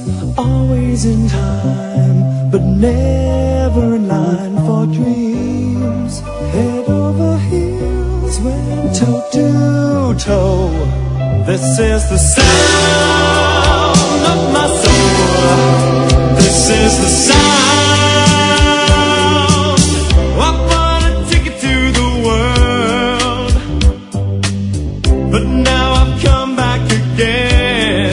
always in time, but never in line for dreams. Head over heels, went toe to toe. This is the sound of my soul. This is the sound. I wanna take it to the world, but now I've come back again.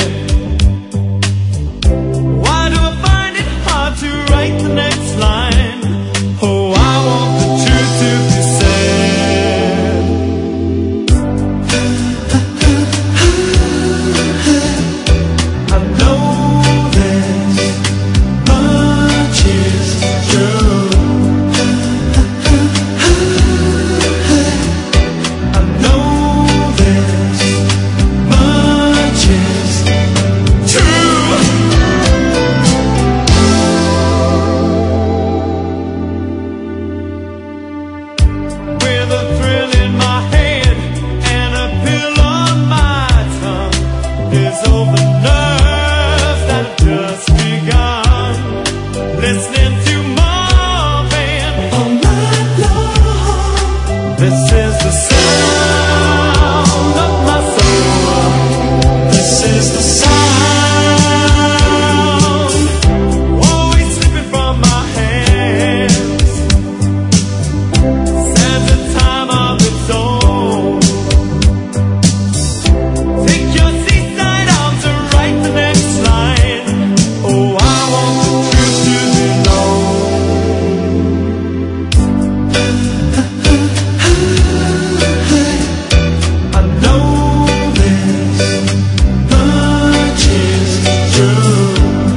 Why do I find it hard to write the next line? Oh, I want the truth to be said. I know this much is true. I know this much is true. With a thrill in my head and a pill on my tongue, is all the nerves that have just begun. Listening to Marvin all night long. This is the sound of my soul. This is the sound. Always slipping from my hands. Stands a time of its own. Take your seaside arms and write the next line. Oh, I want the truth to be known. I know this much is true.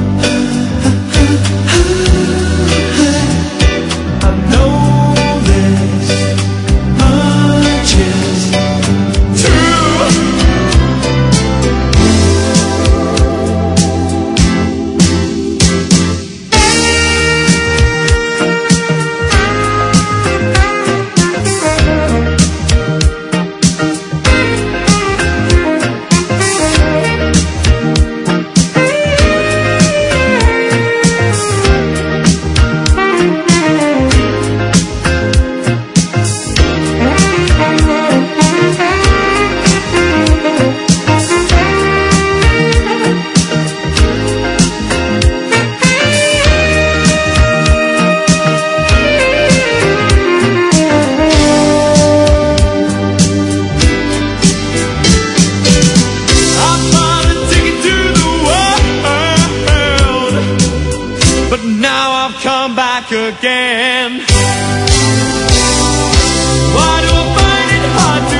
I know this much is true. I wanna take it to the world, but now I've come back again. Why do I find it hard to